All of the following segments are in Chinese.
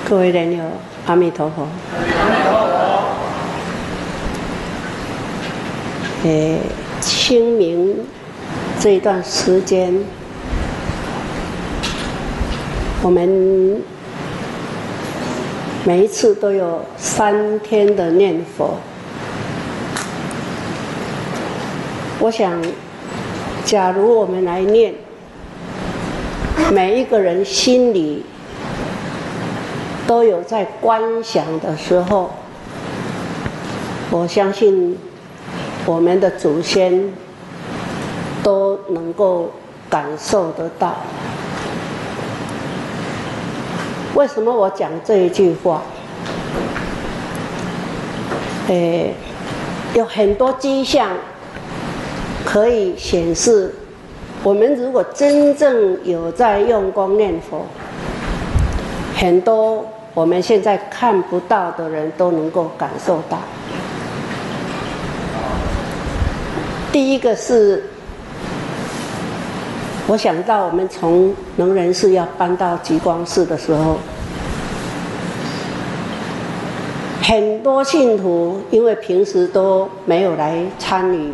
各位莲友，阿弥陀佛。清明这一段时间，我们每一次都有3天的念佛。我想，假如我们来念，每一个人心里都有在观想的时候，我相信我们的祖先都能够感受得到。为什么我讲这一句话？有很多迹象可以显示，我们如果真正有在用功念佛，很多我们现在看不到的人都能够感受到。第一个是，我想到我们从能仁寺要搬到极光寺的时候，很多信徒因为平时都没有来参与，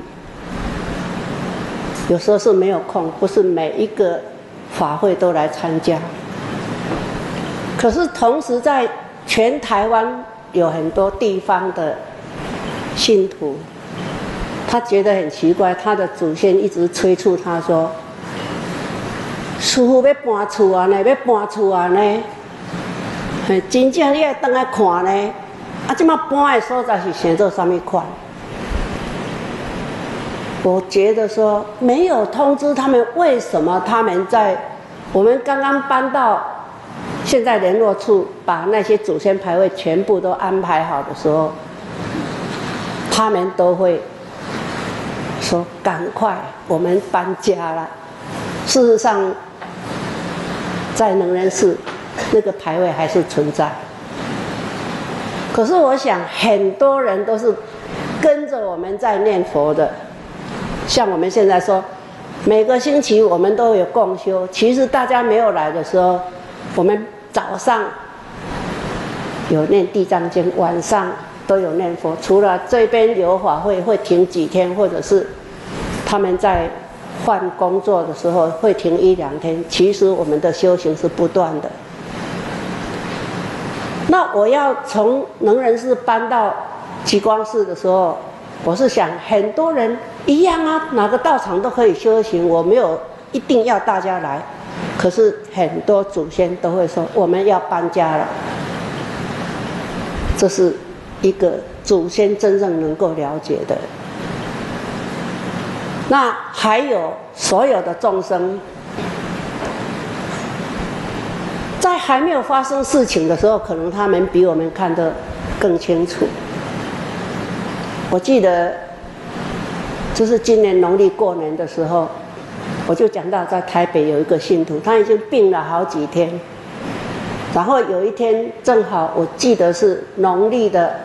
有时候是没有空，不是每一个法会都来参加。可是同时在全台湾有很多地方的信徒，他觉得很奇怪，他的祖先一直催促他说：“师父要搬厝啊呢，要搬厝啊呢，真正你要回来看呢。啊，这么搬的所在是想做什么款？”我觉得说没有通知他们，为什么他们在我们刚刚搬到现在联络处，把那些祖先牌位全部都安排好的时候，他们都会说赶快，我们搬家了。事实上，在能仁寺那个牌位还是存在。可是我想，很多人都是跟着我们在念佛的。像我们现在说，每个星期我们都有共修。其实大家没有来的时候，我们早上有念地藏经，晚上都有念佛。除了这边有法会会停几天，或者是他们在换工作的时候会停1-2天，其实我们的修行是不断的。那我要从能仁寺搬到极光寺的时候，我是想很多人一样啊，哪个道场都可以修行，我没有一定要大家来。可是很多祖先都会说我们要搬家了，这是一个祖先真正能够了解的。那还有所有的众生，在还没有发生事情的时候，可能他们比我们看得更清楚。我记得就是今年农历过年的时候，我就讲到在台北有一个信徒，他已经病了好几天，然后有一天正好我记得是农历的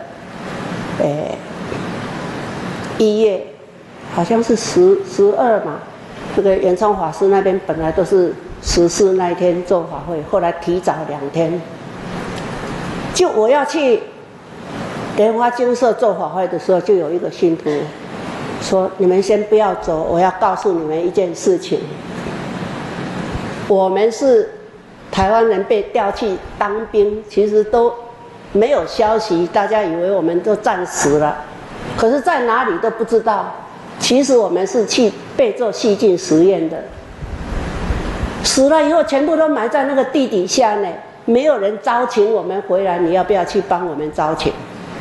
1月，好像是12嘛，这个圆通法师那边本来都是14那一天做法会，后来提早2天。就我要去莲花精舍做法会的时候，就有一个信徒说：“你们先不要走，我要告诉你们一件事情。我们是台湾人被调去当兵，其实都没有消息，大家以为我们都战死了，可是在哪里都不知道。其实我们是去被做细菌实验的，死了以后全部都埋在那个地底下呢，没有人招请我们回来，你要不要去帮我们招请？”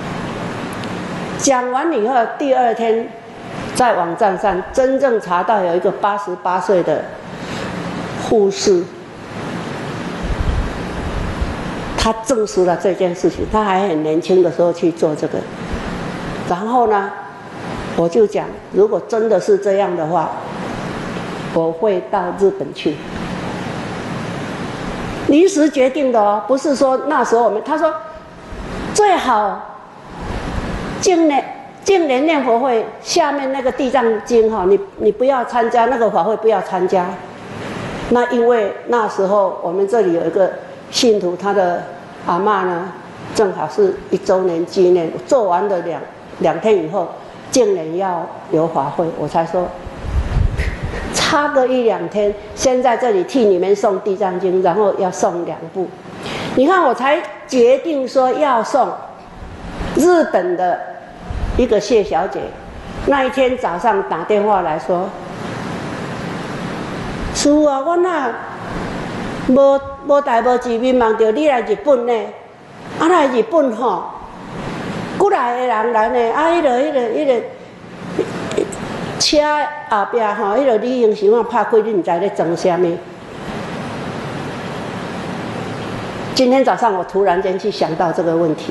讲完以后，第2天在网站上真正查到有一个88岁的护士，他证实了这件事情。他还很年轻的时候去做这个，然后呢，我就讲，如果真的是这样的话，我会到日本去。临时决定的哦，不是说那时候我们，他说最好净年念佛会下面那个地藏经哈，你不要参加那个法会，不要参加。那因为那时候我们这里有一个信徒，他的阿嬷呢，正好是1周年纪念，做完了两天以后，竟然要有法会，我才说差个1、2天，先在这里替你们送《地藏经》，然后要送2部。你看，我才决定说要送日本的一个谢小姐，那一天早上打电话来说，师父啊，我那无代无志民望着你来日本呢，啊来日本吼，古来的人来呢，啊迄个车后壁吼，迄个旅行箱啊拍开，你唔知咧装啥物。今天早上我突然间去想到这个问题。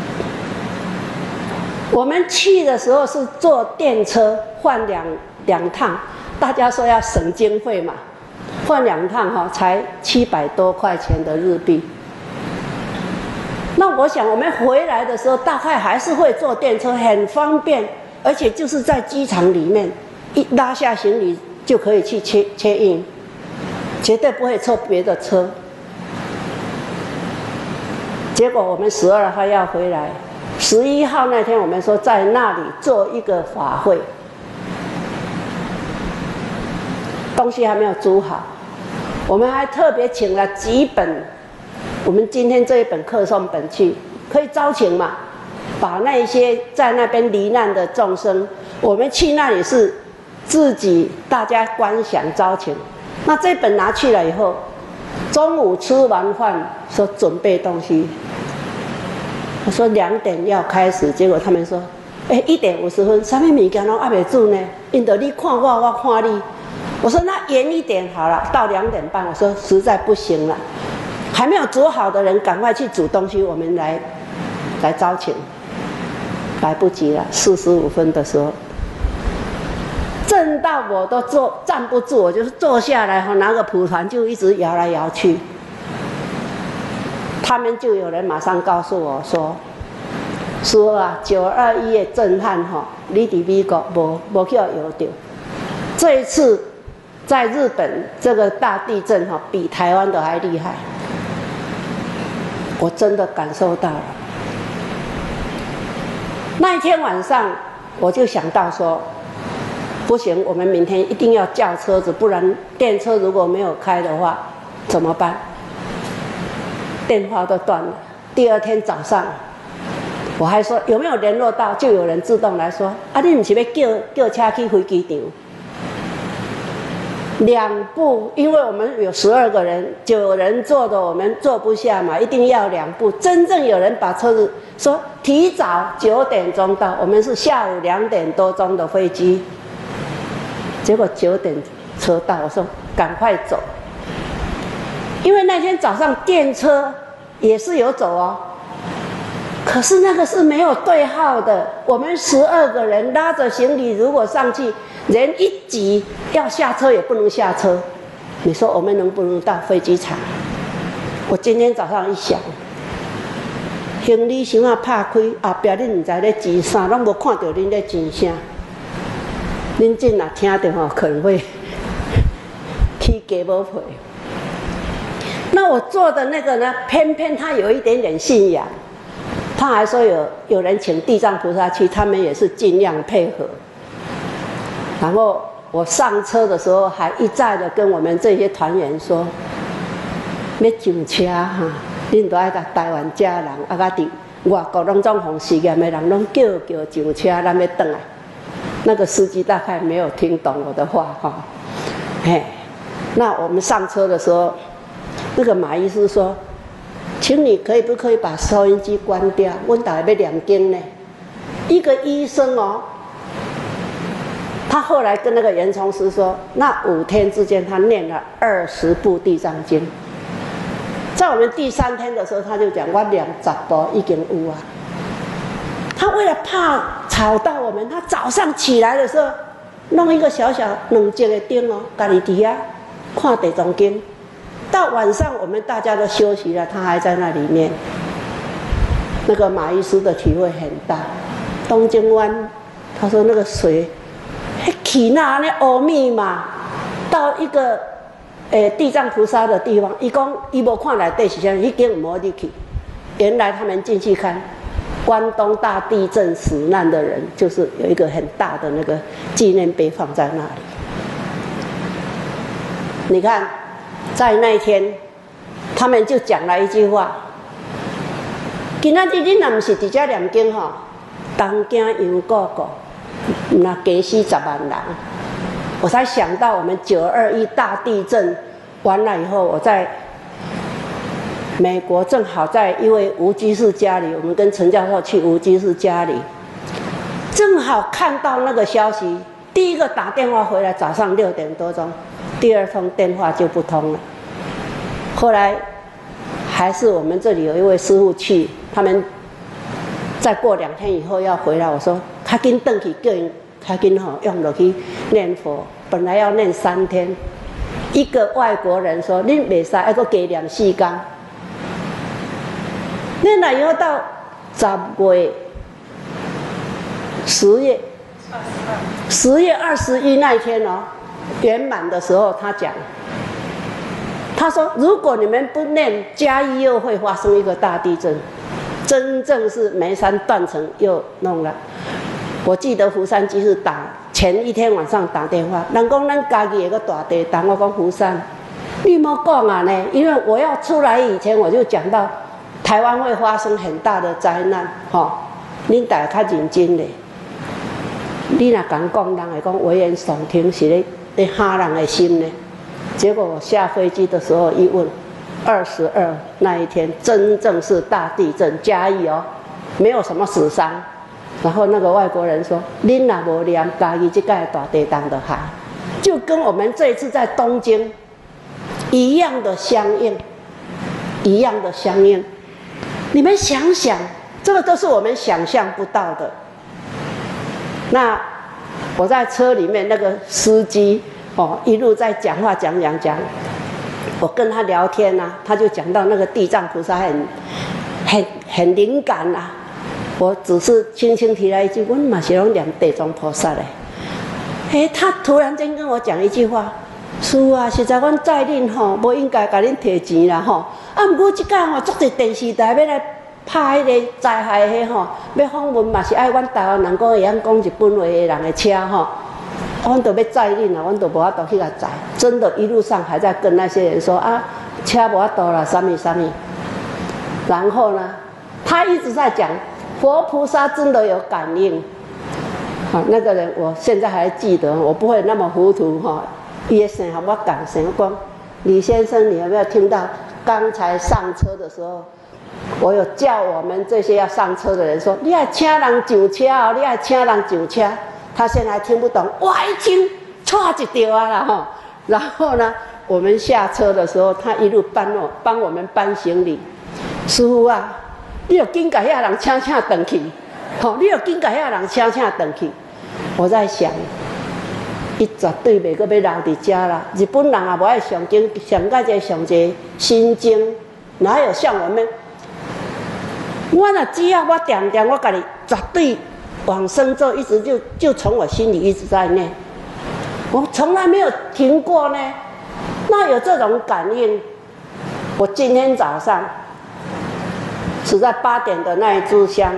我们去的时候是坐电车换两趟，大家说要省经费嘛，换2趟哈，才700多块钱的日币。那我想我们回来的时候大概还是会坐电车，很方便，而且就是在机场里面一拉下行李就可以去check in，绝对不会坐别的车。结果我们12号要回来，11号那天我们说在那里做一个法会，东西还没有煮好，我们还特别请了几本我们今天这一本课诵本去，可以招请嘛，把那些在那边罹难的众生，我们去那里是自己大家观想招请。那这本拿去了以后，中午吃完饭说准备东西，我说2点要开始，结果他们说，1点50分，什么物件拢还没煮呢？因着你看我，我看你。我说那延1点好了，到2点半。我说实在不行了，还没有煮好的人赶快去煮东西，我们来招请。来不及了，45分的时候，正到我都站不住，我就是坐下来后拿个蒲团就一直摇来摇去。他们就有人马上告诉我说：“说啊，921的震撼哈，你伫美国无去摇到。这一次在日本这个大地震哈，比台湾的还厉害。我真的感受到了。那一天晚上，我就想到说，不行，我们明天一定要叫车子，不然电车如果没有开的话，怎么办？”电话都断了。第2天早上，我还说有没有联络到，就有人自动来说：“啊，你不是要叫车去飞机场？2部，因为我们有12个人，9人坐的我们坐不下嘛，一定要2部。真正有人把车子说提早9点钟到，我们是下午2点多钟的飞机，结果9点车到，我说赶快走。因为那天早上电车也是有走哦，可是那个是没有对号的。我们12个人拉着行李，如果上去人一挤，要下车也不能下车。你说我们能不能到飞机场？我今天早上一想，行李箱啊拍开，后壁你唔知咧挤啥，拢无看到恁咧挤啥。恁真若听到吼，可能会起鸡毛皮。那我做的那个呢，偏偏他有一点点信仰，他还说有人请地藏菩萨去，他们也是尽量配合。然后我上车的时候，还一再的跟我们这些团员说，要上车哈，恁都爱甲台湾家人，啊甲伫外国拢总红实验的人，拢叫上车，咱要转来。那个司机大概没有听懂我的话哈，嘿，那我们上车的时候。那个马医师说：“请你可不可以把收音机关掉？我们大家要念经呢。”一个医生哦，他后来跟那个严从师说，那5天之间他念了20部地藏经。在我们第3天的时候，他就讲我念10部已经有啊。他为了怕吵到我们，他早上起来的时候弄一个小小2节的灯哦，家己伫啊看地藏经。到晚上我们大家都休息了，他还在那里念。那个马医师的体会很大。东京湾，他说那个水，起那阿弥嘛，到一个地藏菩萨的地方，伊讲伊无看内底是啥，已经唔好入去。 原来他们进去看，关东大地震死难的人，就是有一个很大的那个纪念碑放在那里。你看，在那一天，他们就讲了一句话：今仔日你若不是伫遮念经吼，东京杨过过，那加死10万人。我才想到我们921大地震完了以后，我在美国正好在一位吴居士家里，我们跟陈教授去吴居士家里，正好看到那个消息，第一个打电话回来，早上6点多钟，第二通电话就不通了。后来还是我们这里有一位师父去，他们再过2天以后要回来，我说较紧回去，叫人较紧吼用落去念佛，本来要念3天，一个外国人说恁袂使，还阁加念4天。念了以后到10月21那一天哦，圆满的时候，他讲，他说如果你们不念，嘉义又会发生一个大地震，真正是眉山断层又弄了。我记得福山居士前一天晚上打电话，人讲咱家己有个大地震，我讲福山，你莫讲啊呢，因为我要出来以前我就讲到台湾会发生很大的灾难，恁大家较认真咧。你若敢讲，人会讲危言耸听，是咧吓人的心呢。结果我下飞机的时候一问，22那一天真正是大地震，嘉义哦，没有什么死伤。然后那个外国人说：“恁若无念，嘉义这个大地震就害。”就跟我们这一次在东京一样的相应，一样的相应。你们想想，这个都是我们想象不到的。那我在车里面，那个司机一路在讲话讲，我跟他聊天啊，他就讲到那个地藏菩萨很灵感啊。我只是轻轻提了一句，我嘛是拢念地藏菩萨嘞。他突然间跟我讲一句话：“师父啊，实在阮载恁无应该甲恁摕钱啦啊，不过即间足侪电视台要来拍迄个灾害要访问嘛是爱阮台湾人讲会晓讲日本话的人的车阮就要载恁啦，阮就无法度去甲载。真的，一路上还在跟那些人说啊，车无法度啦，什么。然后呢，他一直在讲。佛菩萨真的有感应，那个人我现在还记得，我不会那么糊涂伊的声和我讲声讲，李先生，你有没有听到？刚才上车的时候，我有叫我们这些要上车的人说，你要请人上车哦，你要请人上车。他现在还听不懂，我一听错一条啊啦然后呢，我们下车的时候，他一路帮我们搬行李，师父啊。你要紧甲遐人请回去，你要紧甲遐人请回去。我在想，伊绝对袂阁要留伫遮啦。日本人也无爱上经，上个这上这心经，哪有像我们？我若只要我点，我家己绝对往生咒，一直就从我心里一直在念，我从来没有停过呢。那有这种感应，我今天早上。是在8点的那一炷香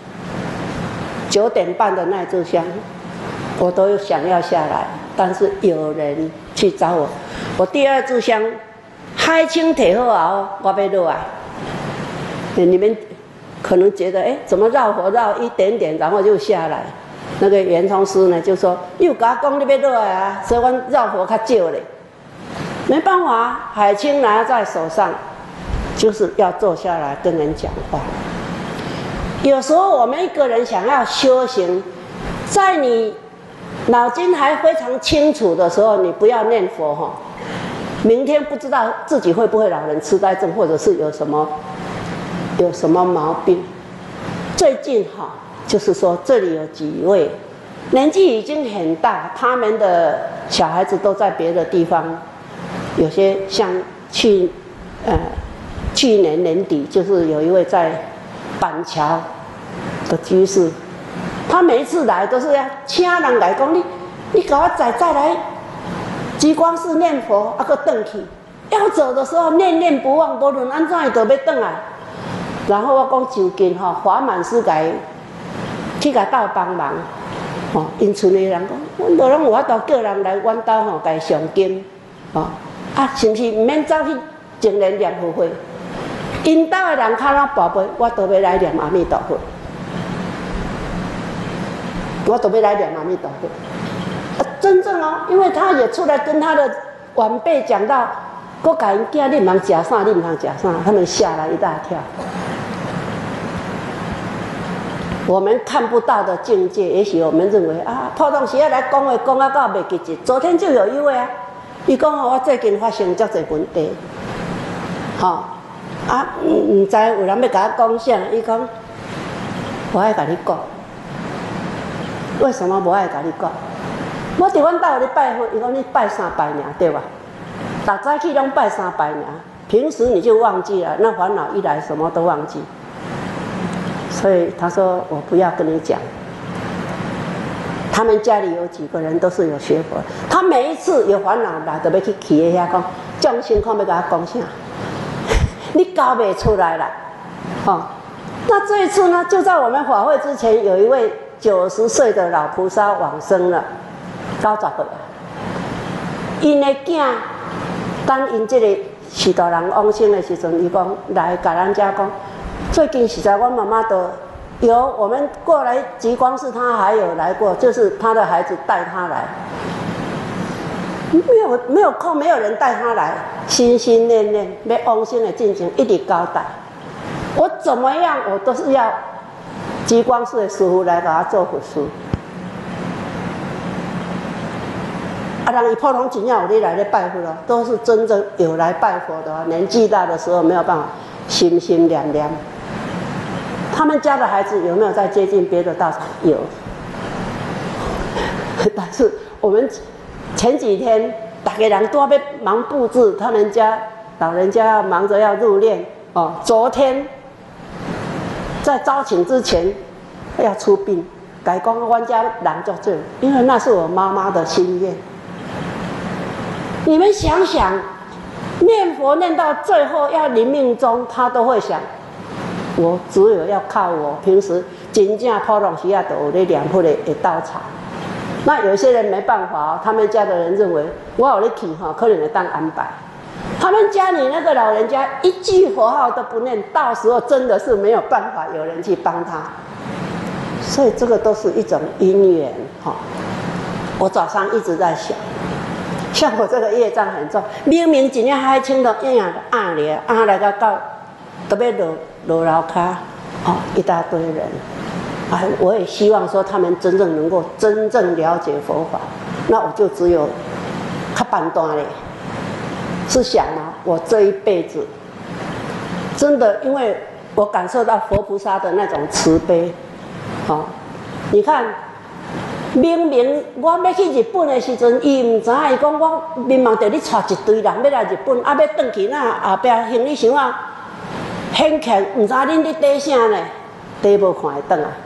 ，9点半的那一炷香，我都想要下来，但是有人去找我。我第2炷香海清提好后，我要落来。你们可能觉得，怎么绕佛绕一点点，然后就下来？那个圆通师呢就说：“你有甲我讲你要落来啊，所以我绕佛较少嘞。”没办法，海清拿在手上。就是要坐下来跟人讲话。有时候我们一个人想要修行，在你脑筋还非常清楚的时候，你不要念佛明天不知道自己会不会老人痴呆症，或者是有什么毛病。最近就是说这里有几位年纪已经很大，他们的小孩子都在别的地方，有些像去年年底，就是有一位在板桥的居士，他每一次来都是要请人来讲，你给我再来极光寺念佛，还佫转去。要走的时候念念不忘，无论安怎伊都要转来。 然后我讲就近吼，华满师去甲斗帮忙，吼，因村的人讲，阮无拢有法度叫人来阮兜吼，甲伊上经，吼，啊，是毋是毋免走去净莲念佛会？因兜的人骹仔跋杯，我都要来念阿弥陀佛，我都要来念阿弥陀佛。真正哦，因为他也出来跟他的晚辈讲到，我甲因囝你唔通食啥，你唔通食啥，他们吓了一大跳。我们看不到的境界，也许我们认为啊，普通时啊来讲话讲啊到袂记节。昨天就有一位啊，伊讲哦，我最近发生足侪问题，吼、啊，唔知有人要甲我讲啥，伊讲我爱甲你讲，为什么无爱甲你讲？我伫阮兜咧拜佛，伊讲你拜三拜尔，对吧？逐早起拢拜三拜尔，平时你就忘记了，那烦恼一来，什么都忘记。所以他说我不要跟你讲。他们家里有几个人都是有学佛，他每一次有烦恼来，都要去企业遐讲，这种情况要甲他讲啥？你教袂出来啦，哦。那这一次呢，就在我们法会之前，有一位90岁的老菩萨往生了。90岁啊！因的囝，等因这个许多人往生的时阵，伊讲来甲咱家讲，最近实在我妈妈的有我们过来极光寺，他还有来过，就是他的孩子带他来，没有空，没有人带他来，心心念念要往生的进程一直交代，我怎么样我都是要极光寺的师父来给他做佛事。啊，人伊普通真正有咧来咧拜佛咯，都是真正有来拜佛的。年纪大的时候没有办法，心心念念。他们家的孩子有没有在接近别的道场？有。但是我们前几天大家人都要忙布置，他们家老人家要忙着要入殓哦。昨天在招请之前要出殡，改讲阮家人做这，因为那是我妈妈的心愿。你们想想，念佛念到最后要临命终，他都会想，我只有要靠我平时真正普通时啊都有咧念佛的道场。那有些人没办法哦，他们家的人认为我有咧去哈，可能会当安排。他们家里那个老人家一句佛号都不念，到时候真的是没有办法有人去帮他。所以这个都是一种因缘哈。我早上一直在想。像我这个业障很重，明明一领海青都一样的暗咧，来到都要落楼骹，哦，一大堆人，啊，我也希望说他们真正能够真正了解佛法，那我就只有较半段咧，是想啊，我这一辈子真的，因为我感受到佛菩萨的那种慈悲，哦，你看。明明我要去日本的时阵，伊唔知影，伊讲我明明着你带一堆人要来日本，啊要转去那后壁行李箱啊，很欠，唔知恁咧底啥呢？底无看会转啊。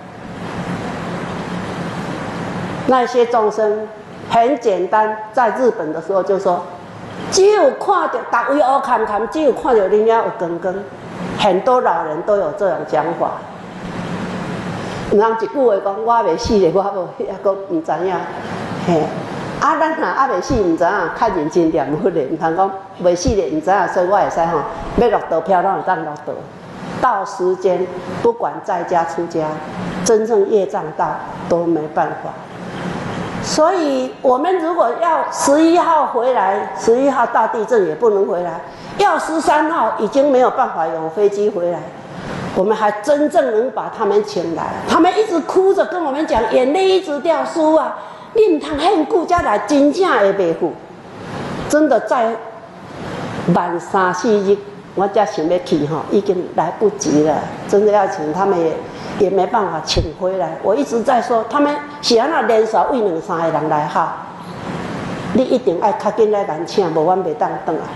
那些众生很简单，在日本的时候就说，只有看到逐位乌坎坎，只有看到恁遐有光光，很多老人都有这种讲法。人一句话讲，我未死咧，我无还阁唔知影，嘿，啊，咱若还未死，唔知影，较认真念佛咧，唔通讲未死咧，唔知影，所以我会使吼，要落道票，咱会当落道。到时间，不管在家出家，真正业障大都没办法。所以，我们如果要11号回来，11号大地震也不能回来，要13号已经没有办法有飞机回来。我们还真正能把他们请来，他们一直哭着跟我们讲，眼泪一直掉，叔啊，你唔通很顾家来，真正会袂赴。真的在晚3、4日，我才想要去哈，已经来不及了。真的要请他们也没办法请回来。我一直在说，他们是安那连续为2、3个人来好，你一定要较紧来咱请，无阮袂当转来。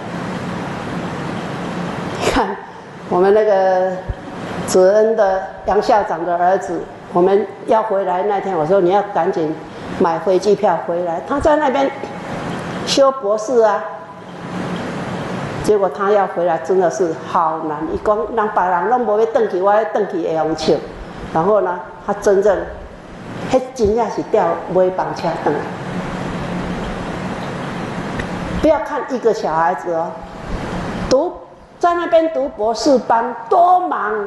看我们那个。子恩的杨校长的儿子，我们要回来那天，我说你要赶紧买飞机票回来。他在那边修博士啊， 结果他要回来真的是好难。伊讲人别人拢无要转去，我要转去会用笑。然后呢，他真正，迄真正是调尾班车转来。不要看一个小孩子哦，在那边读博士班多忙，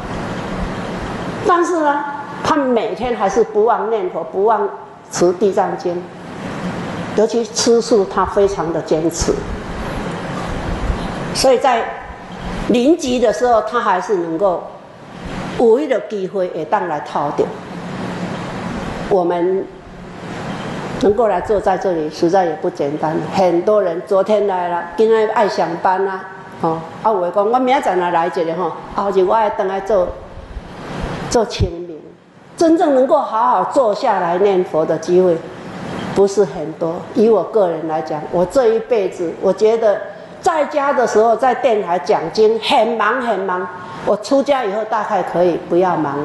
但是呢，他每天还是不忘念佛，不忘持地藏经，尤其吃素，他非常的坚持。所以在临急的时候，他还是能够有一个机会会当来套掉。我们能够来坐在这里，实在也不简单。很多人昨天来了，今天爱上班啊，有的讲我明仔载来一个吼，后日我要回来做清明。真正能够好好坐下来念佛的机会，不是很多。以我个人来讲，我这一辈子，我觉得在家的时候在电台讲经很忙很忙，我出家以后大概可以不要忙了。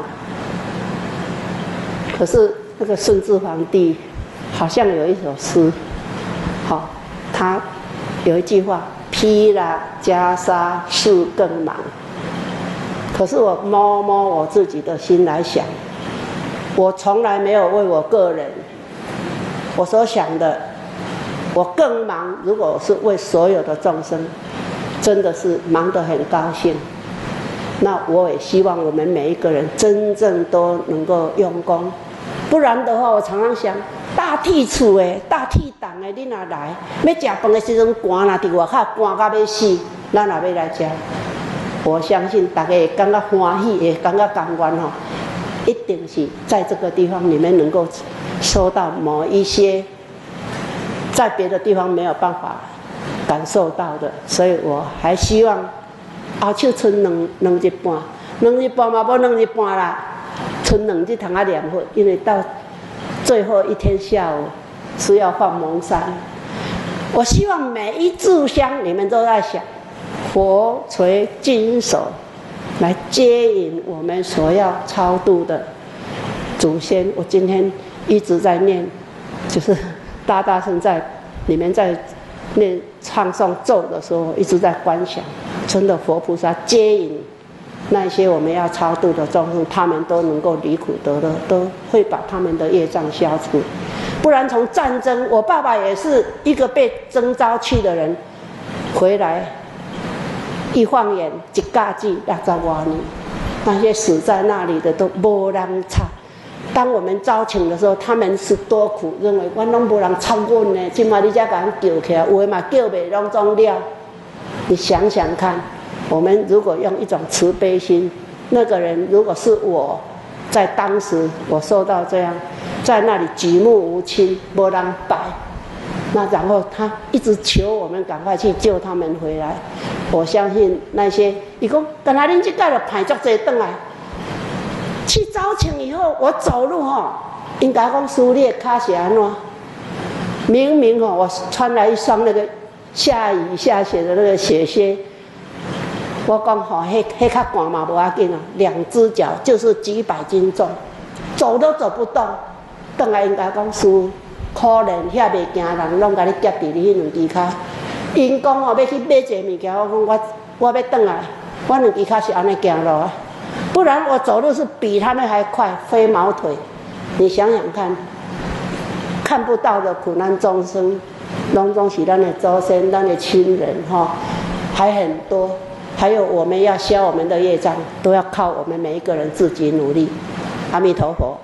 可是那个顺治皇帝好像有一首诗，他有一句话：披了袈裟事更忙。可是我摸摸我自己的心来想，我从来没有为我个人，我所想的，我更忙。如果是为所有的众生，真的是忙得很高兴。那我也希望我们每一个人真正都能够用功，不然的话，我常常想，大铁厝的、大铁档的，你若来，要食饭的时阵寒啦，伫外口寒到要死，咱若要来食，我相信大家会感觉欢喜，会感觉甘愿吼，一定是在这个地方你们能够收到某一些在别的地方没有办法感受到的，所以我还希望后手剩两日半嘛无2日半啦，剩2日通啊念佛，因为到最后一天下午是要放蒙山。我希望每一炷香你们都在想，佛垂金手来接引我们所要超度的祖先。我今天一直在念，就是大声在你们在念唱诵咒的时候，一直在观想，真的佛菩萨接引那些我们要超度的众生，他们都能够离苦得乐，都会把他们的业障消除。不然从战争，我爸爸也是一个被征召去的人，回来一晃眼一假期60多年，那些死在那里的都没人插。当我们招请的时候，他们是多苦，认为我拢没人插我呢，今嘛你才把人救起来，有的嘛救袂拢总了。你想想看，我们如果用一种慈悲心，那个人如果是我，在当时我受到这样，在那里举目无亲，没人拜，那然后他一直求我们赶快去救他们回来。我相信那些，伊讲，本来恁这届就派足济转来，去招请以后，我走路应该讲师父你的脚是安怎？明明我穿了一双那个下雨下雪的那个雪靴，我讲迄较寒嘛无要紧啊，2只脚就是几百斤重，走都走不动。转来应该讲师父，可怜遐袂行人，拢甲你夹伫你迄2只脚。因讲要去买一个物件，我讲我要转来，我2只脚是安尼行路啊。不然我走路是比他们还快，飞毛腿。你想想看，看不到的苦难众生，拢总是咱的祖先、咱的亲人还很多。还有我们要消我们的业障，都要靠我们每一个人自己努力。阿弥陀佛。